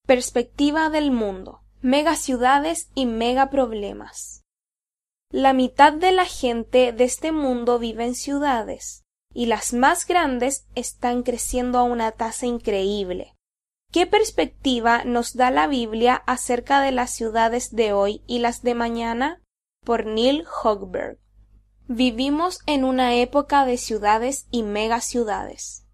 Perspectiva del mundo, megaciudades y megaproblemas. La mitad de la gente de este mundo vive en ciudades, y las más grandes están creciendo a una tasa increíble. ¿Qué perspectiva nos da la Biblia acerca de las ciudades de hoy y las de mañana? Por Neil Hochberg. Vivimos en una época de ciudades y megaciudades.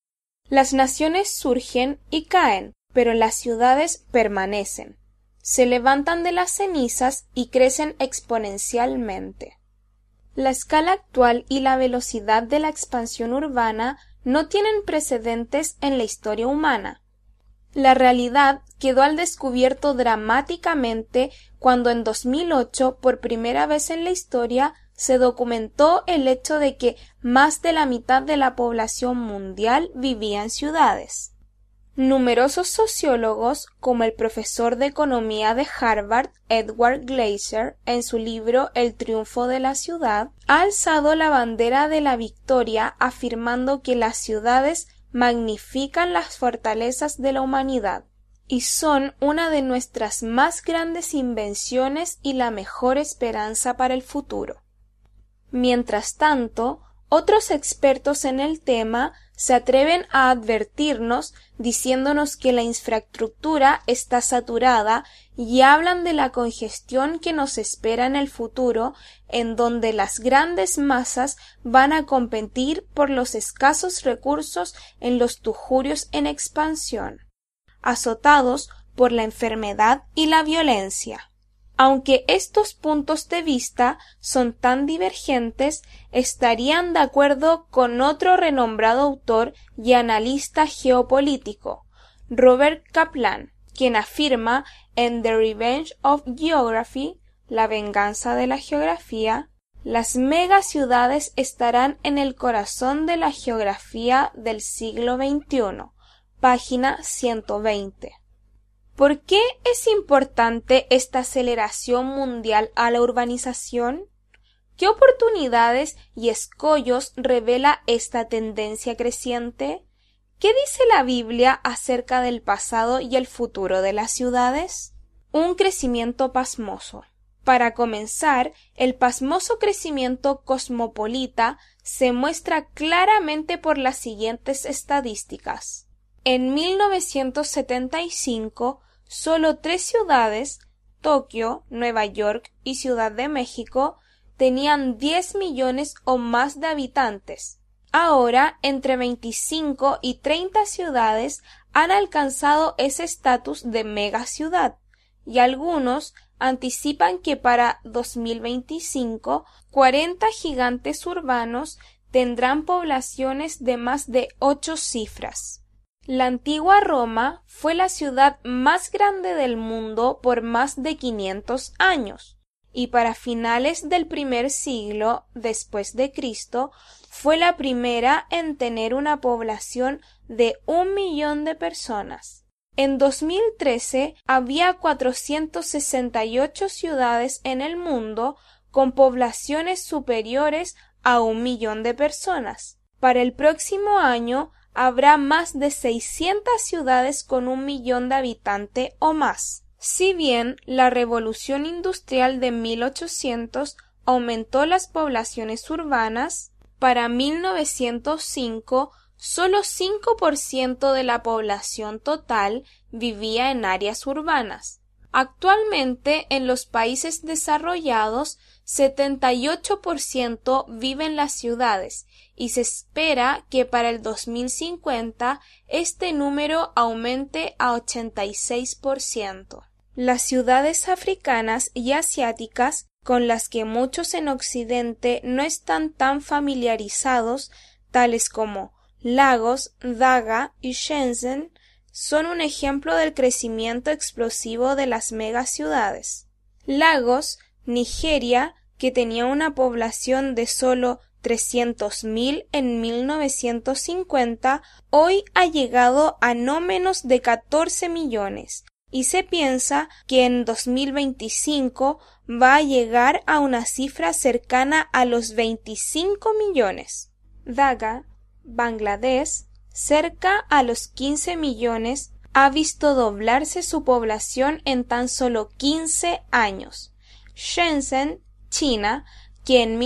Las naciones surgen y caen, pero las ciudades permanecen. Se levantan de las cenizas y crecen exponencialmente. La escala actual y la velocidad de la expansión urbana no tienen precedentes en la historia humana. La realidad quedó al descubierto dramáticamente cuando en 2008, por primera vez en la historia, se documentó el hecho de que más de la mitad de la población mundial vivía en ciudades. Numerosos sociólogos, como el profesor de economía de Harvard, Edward Glaeser, en su libro El triunfo de la ciudad, ha alzado la bandera de la victoria afirmando que las ciudades magnifican las fortalezas de la humanidad y son una de nuestras más grandes invenciones y la mejor esperanza para el futuro. Mientras tanto, otros expertos en el tema se atreven a advertirnos diciéndonos que la infraestructura está saturada y hablan de la congestión que nos espera en el futuro, en donde las grandes masas van a competir por los escasos recursos en los tujurios en expansión, azotados por la enfermedad y la violencia. Aunque estos puntos de vista son tan divergentes, estarían de acuerdo con otro renombrado autor y analista geopolítico, Robert Kaplan, quien afirma en The Revenge of Geography, La venganza de la geografía, las megaciudades estarán en el corazón de la geografía del siglo XXI, página 120. ¿Por qué es importante esta aceleración mundial a la urbanización? ¿Qué oportunidades y escollos revela esta tendencia creciente? ¿Qué dice la Biblia acerca del pasado y el futuro de las ciudades? Un crecimiento pasmoso. Para comenzar, el pasmoso crecimiento cosmopolita se muestra claramente por las siguientes estadísticas. En 1975, solo 3 ciudades, Tokio, Nueva York y Ciudad de México, tenían 10 millones o más de habitantes. Ahora, entre 25 y 30 ciudades han alcanzado ese estatus de megaciudad, y algunos anticipan que para 2025, 40 gigantes urbanos tendrán poblaciones de más de 8 cifras. La antigua Roma fue la ciudad más grande del mundo por más de 500 años, y para finales del primer siglo después de Cristo fue la primera en tener una población de 1 millón de personas. En 2013 había 468 ciudades en el mundo con poblaciones superiores a 1 millón de personas. Para el próximo año habrá más de 600 ciudades con 1 millón de habitantes o más. Si bien la revolución industrial de 1800 aumentó las poblaciones urbanas, para 1905 solo 5% de la población total vivía en áreas urbanas. Actualmente, en los países desarrollados, 78% vive en las ciudades y se espera que para el 2050 este número aumente a 86%. Las ciudades africanas y asiáticas, con las que muchos en Occidente no están tan familiarizados, tales como Lagos, Dhaka y Shenzhen, son un ejemplo del crecimiento explosivo de las megaciudades. Lagos, Nigeria, que tenía una población de solo 300.000 en 1950, hoy ha llegado a no menos de 14 millones, y se piensa que en 2025 va a llegar a una cifra cercana a los 25 millones. Dhaka, Bangladesh, cerca a los 15 millones, ha visto doblarse su población en tan solo 15 años. Shenzhen, China, que en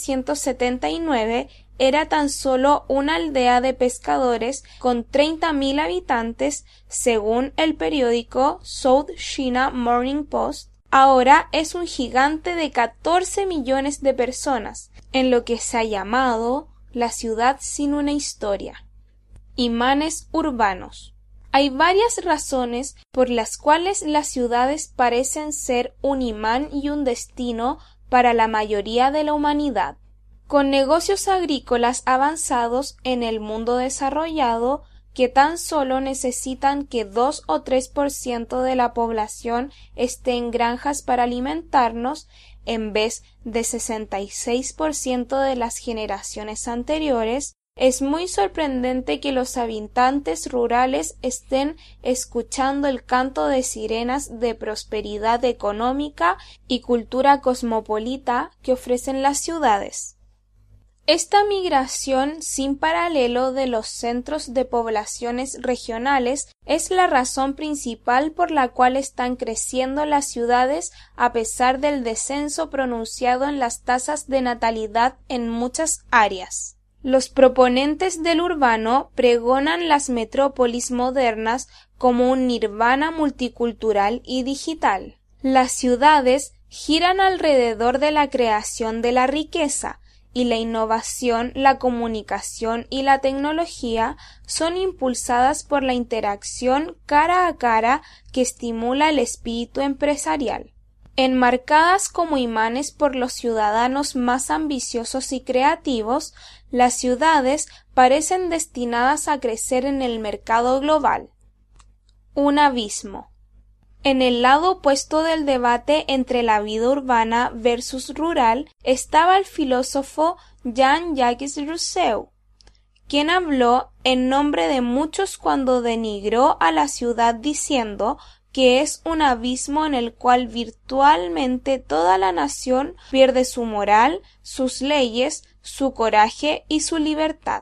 1979 era tan solo una aldea de pescadores con 30.000 habitantes, según el periódico South China Morning Post, ahora es un gigante de 14 millones de personas, en lo que se ha llamado la ciudad sin una historia. Imanes urbanos. Hay varias razones por las cuales las ciudades parecen ser un imán y un destino para la mayoría de la humanidad. Con negocios agrícolas avanzados en el mundo desarrollado que tan solo necesitan que 2 o 3% de la población esté en granjas para alimentarnos, en vez de 66% de las generaciones anteriores, es muy sorprendente que los habitantes rurales estén escuchando el canto de sirenas de prosperidad económica y cultura cosmopolita que ofrecen las ciudades. Esta migración sin paralelo de los centros de poblaciones regionales es la razón principal por la cual están creciendo las ciudades a pesar del descenso pronunciado en las tasas de natalidad en muchas áreas. Los proponentes del urbano pregonan las metrópolis modernas como un nirvana multicultural y digital. Las ciudades giran alrededor de la creación de la riqueza, y la innovación, la comunicación y la tecnología son impulsadas por la interacción cara a cara que estimula el espíritu empresarial. Enmarcadas como imanes por los ciudadanos más ambiciosos y creativos, las ciudades parecen destinadas a crecer en el mercado global. Un abismo. En el lado opuesto del debate entre la vida urbana versus rural estaba el filósofo Jean-Jacques Rousseau, quien habló en nombre de muchos cuando denigró a la ciudad diciendo que es un abismo en el cual virtualmente toda la nación pierde su moral, sus leyes, su coraje y su libertad.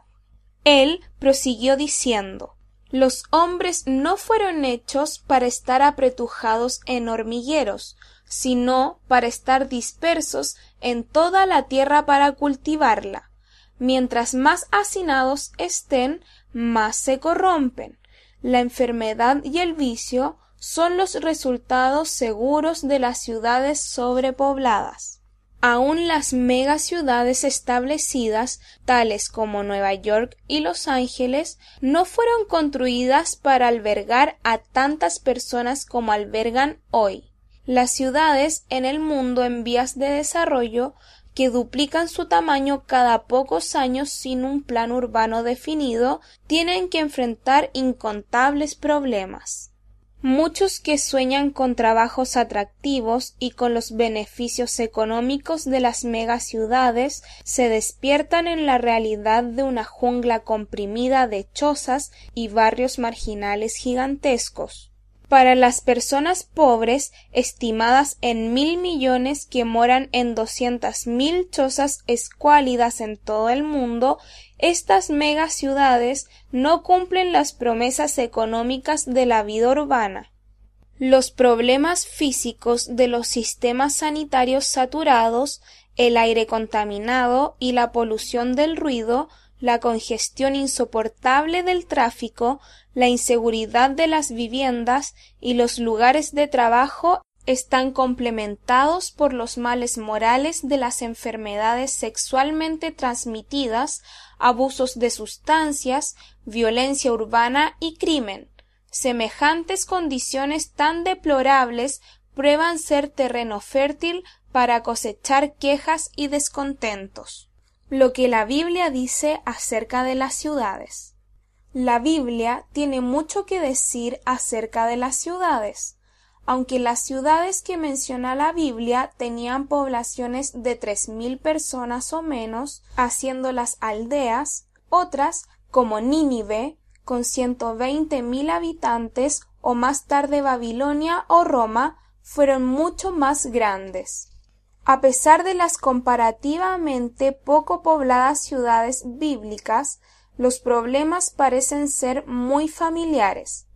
Él prosiguió diciendo: los hombres no fueron hechos para estar apretujados en hormigueros, sino para estar dispersos en toda la tierra para cultivarla. Mientras más hacinados estén, más se corrompen. La enfermedad y el vicio son los resultados seguros de las ciudades sobrepobladas. Aún las megaciudades establecidas, tales como Nueva York y Los Ángeles, no fueron construidas para albergar a tantas personas como albergan hoy. Las ciudades en el mundo en vías de desarrollo, que duplican su tamaño cada pocos años sin un plan urbano definido, tienen que enfrentar incontables problemas. Muchos que sueñan con trabajos atractivos y con los beneficios económicos de las megaciudades se despiertan en la realidad de una jungla comprimida de chozas y barrios marginales gigantescos. Para las personas pobres, estimadas en 1.000 millones que moran en 200.000 chozas escuálidas en todo el mundo, estas megaciudades no cumplen las promesas económicas de la vida urbana. Los problemas físicos de los sistemas sanitarios saturados, el aire contaminado y la polución del ruido, la congestión insoportable del tráfico, la inseguridad de las viviendas y los lugares de trabajo están complementados por los males morales de las enfermedades sexualmente transmitidas, abusos de sustancias, violencia urbana y crimen. Semejantes condiciones tan deplorables prueban ser terreno fértil para cosechar quejas y descontentos. Lo que la Biblia dice acerca de las ciudades. La Biblia tiene mucho que decir acerca de las ciudades. Aunque las ciudades que menciona la Biblia tenían poblaciones de 3.000 personas o menos, haciéndolas aldeas, otras, como Nínive, con 120.000 habitantes, o más tarde Babilonia o Roma, fueron mucho más grandes. A pesar de las comparativamente poco pobladas ciudades bíblicas, los problemas parecen ser muy familiares.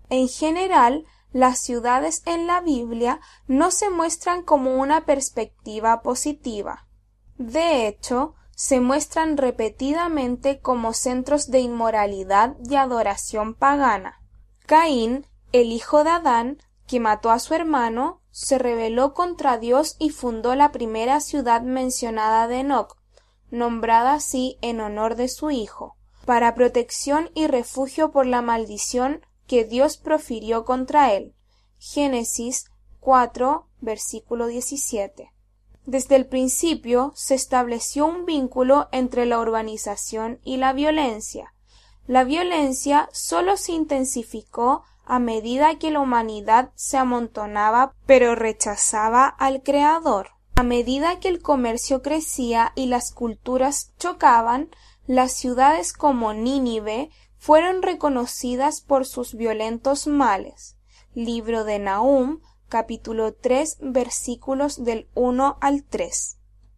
En general, las ciudades en la Biblia no se muestran como una perspectiva positiva. De hecho, se muestran repetidamente como centros de inmoralidad y adoración pagana. Caín, el hijo de Adán, que mató a su hermano, se rebeló contra Dios y fundó la primera ciudad mencionada de Enoc, nombrada así en honor de su hijo, para protección y refugio por la maldición que Dios profirió contra él. Génesis 4, versículo 17. Desde el principio se estableció un vínculo entre la urbanización y la violencia. La violencia solo se intensificó a medida que la humanidad se amontonaba pero rechazaba al Creador. A medida que el comercio crecía y las culturas chocaban, las ciudades como Nínive fueron reconocidas por sus violentos males. Libro de Nahum, capítulo 3, versículos del 1 al 3.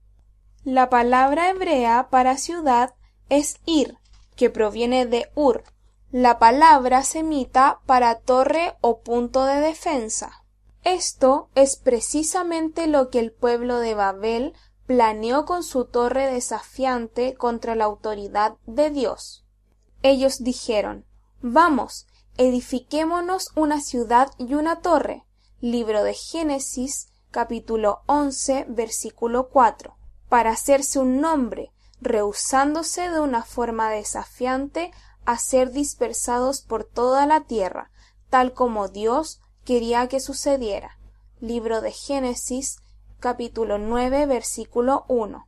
La palabra hebrea para ciudad es Ir, que proviene de Ur, la palabra semita para torre o punto de defensa. Esto es precisamente lo que el pueblo de Babel planeó con su torre desafiante contra la autoridad de Dios. Ellos dijeron: «Vamos, edifiquémonos una ciudad y una torre». Libro de Génesis, capítulo 11, versículo 4. Para hacerse un nombre, rehusándose de una forma desafiante a ser dispersados por toda la tierra, tal como Dios quería que sucediera. Libro de Génesis, capítulo 9, versículo 1.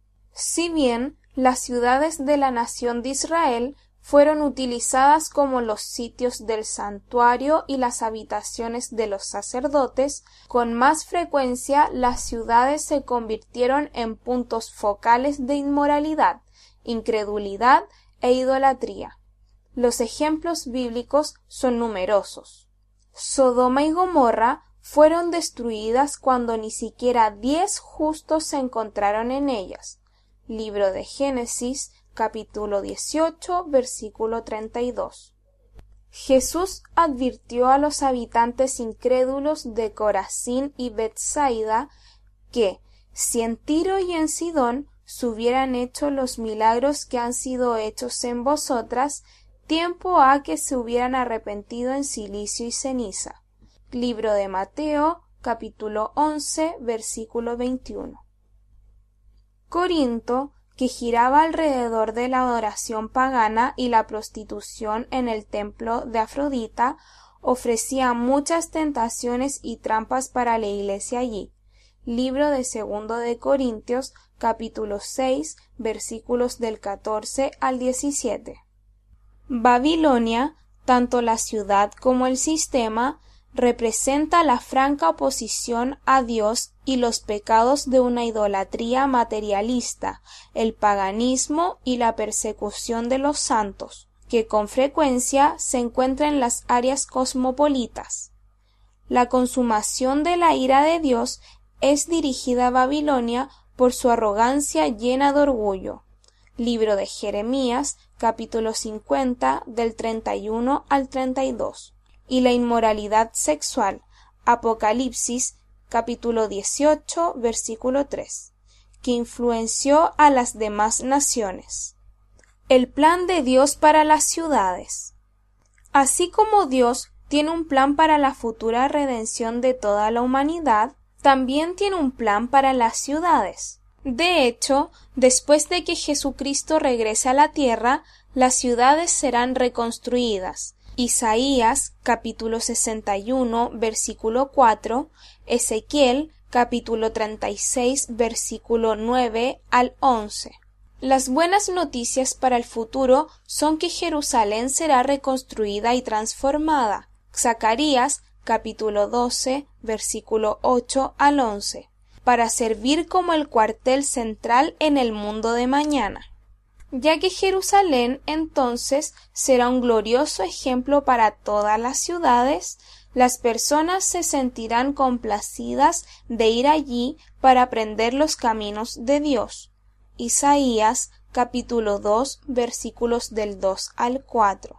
Si bien las ciudades de la nación de Israel fueron utilizadas como los sitios del santuario y las habitaciones de los sacerdotes, con más frecuencia las ciudades se convirtieron en puntos focales de inmoralidad, incredulidad e idolatría. Los ejemplos bíblicos son numerosos. Sodoma y Gomorra fueron destruidas cuando ni siquiera 10 justos se encontraron en ellas. Libro de Génesis, capítulo 18, versículo 32. Jesús advirtió a los habitantes incrédulos de Corazín y Betsaida que, si en Tiro y en Sidón se hubieran hecho los milagros que han sido hechos en vosotras, tiempo ha que se hubieran arrepentido en cilicio y ceniza. Libro de Mateo, capítulo 11, versículo 21. Corinto, que giraba alrededor de la adoración pagana y la prostitución en el templo de Afrodita, ofrecía muchas tentaciones y trampas para la iglesia allí. Libro de Segundo de Corintios, capítulo 6, versículos del 14 al 17. Babilonia, tanto la ciudad como el sistema, representa la franca oposición a Dios y los pecados de una idolatría materialista, el paganismo y la persecución de los santos, que con frecuencia se encuentra en las áreas cosmopolitas. La consumación de la ira de Dios es dirigida a Babilonia por su arrogancia llena de orgullo. Libro de Jeremías, capítulo 50, del 31 al 32. Y la inmoralidad sexual, Apocalipsis, capítulo 18, versículo 3, que influenció a las demás naciones. El plan de Dios para las ciudades. Así como Dios tiene un plan para la futura redención de toda la humanidad, también tiene un plan para las ciudades. De hecho, después de que Jesucristo regrese a la tierra, las ciudades serán reconstruidas. Isaías, capítulo 61, versículo 4, Ezequiel, capítulo 36, versículo 9 al 11. Las buenas noticias para el futuro son que Jerusalén será reconstruida y transformada. Zacarías, capítulo 12, versículo 8 al 11, para servir como el cuartel central en el mundo de mañana. Ya que Jerusalén entonces será un glorioso ejemplo para todas las ciudades, las personas se sentirán complacidas de ir allí para aprender los caminos de Dios. Isaías, capítulo 2, versículos del 2 al 4.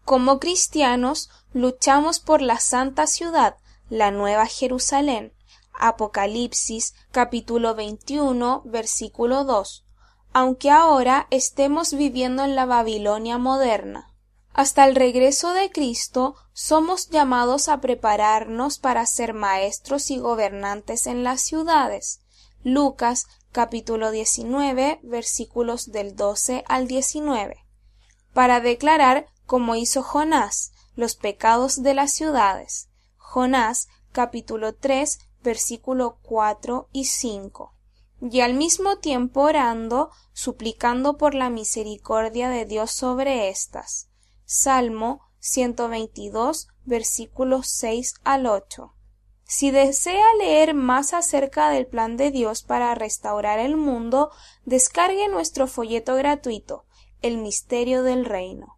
Como cristianos, luchamos por la santa ciudad, la Nueva Jerusalén. Apocalipsis capítulo 21, versículo 2. Aunque ahora estemos viviendo en la Babilonia moderna. Hasta el regreso de Cristo, somos llamados a prepararnos para ser maestros y gobernantes en las ciudades. Lucas capítulo 19, versículos del 12 al 19. Para declarar, como hizo Jonás, los pecados de las ciudades. Jonás capítulo 3, versículo 4 y 5. Y al mismo tiempo orando, suplicando por la misericordia de Dios sobre éstas. Salmo 122, versículos 6 al 8. Si desea leer más acerca del plan de Dios para restaurar el mundo, descargue nuestro folleto gratuito, El misterio del reino.